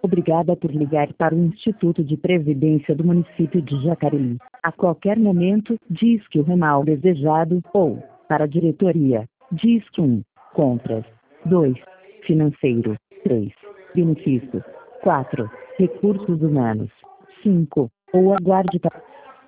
Obrigada por ligar para o Instituto de Previdência do município de Jacareí. A qualquer momento, disque o ramal desejado ou, para a diretoria, disque 1, compras, 2, financeiro, 3, benefícios, 4, recursos humanos, 5, ou aguarde para...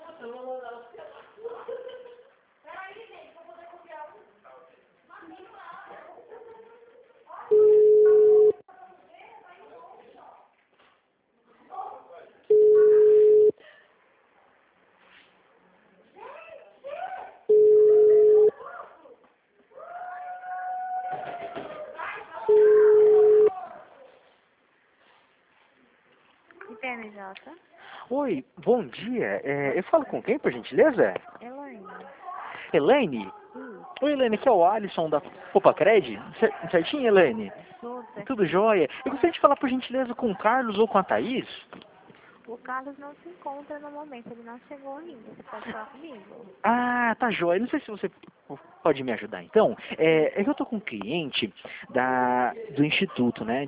PNJ, Oi, bom dia. Eu falo com quem, por gentileza? Elaine. Elaine? Oi, Elaine, aqui é o Alisson da Popacred. Certinho, Elaine? Tudo certo. Tudo jóia. Eu gostaria de falar, por gentileza, com o Carlos ou com a Thaís. O Carlos não se encontra no momento, ele não chegou ainda. Você pode falar comigo? Ah, tá jóia. Não sei se você pode me ajudar, então. É que eu tô com um cliente do Instituto, né,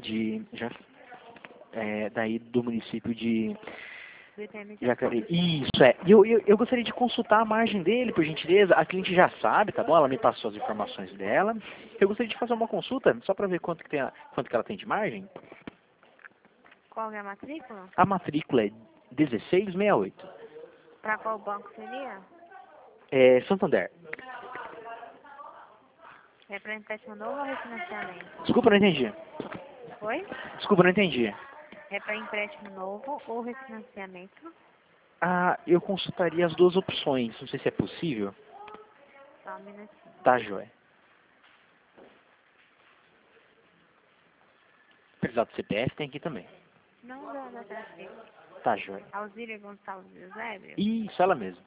daí do município de Do ITMJ. Jacareí. Isso, é. E eu gostaria de consultar a margem dele, por gentileza. A cliente já sabe, tá bom? Ela me passou as informações dela. Eu gostaria de fazer uma consulta, só para ver quanto que ela tem de margem. Qual é a matrícula? A matrícula é 1668. Para qual banco seria? É Santander. É para empréstimo novo ou refinanciamento? Desculpa, não entendi. Oi? Desculpa, não entendi. É para empréstimo novo ou refinanciamento? Ah, eu consultaria as duas opções. Não sei se é possível. Só um minutinho. Tá, joia. Precisar do CPF tem aqui também. Não dá para ser. Tá, joia. Alzíria Gonçalves Eusébio? Isso, ela mesma.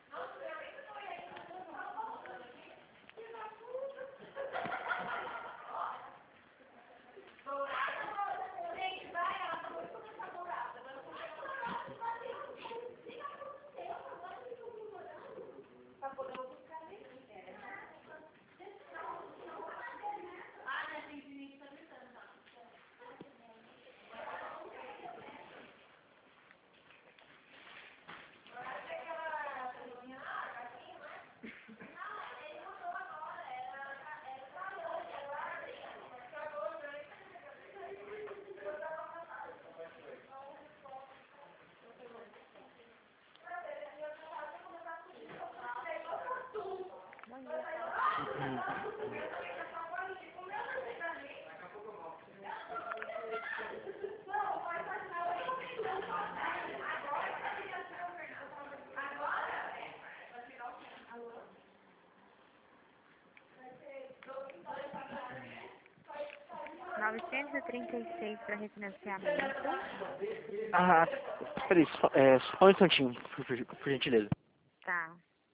R$ 936 para refinanciamento. Ah, peraí, só um instantinho, por gentileza. Tá.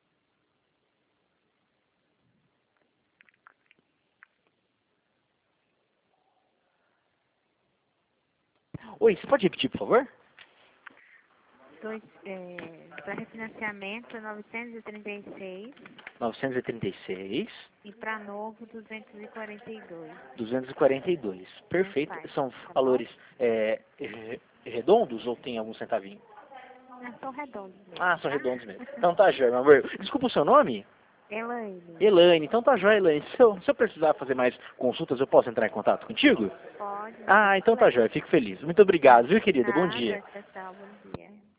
Oi, você pode repetir, por favor? Para refinanciamento, 936. 936, E para novo, 242. 242. Perfeito. Mensais, São tá valores redondos ou tem algum centavinho? bom? Não, são redondos mesmo. Ah, são Tá? redondos mesmo. Então tá jóia, meu amor. Desculpa o seu nome? Elaine. Elaine. Então tá jóia, Elaine. Se eu precisar fazer mais consultas, eu posso entrar em contato contigo? Pode, não tem Ah, então tá problema. jóia. Fico feliz. Muito obrigado, viu, querida? Bom dia. Nada, tchau, tchau, bom dia.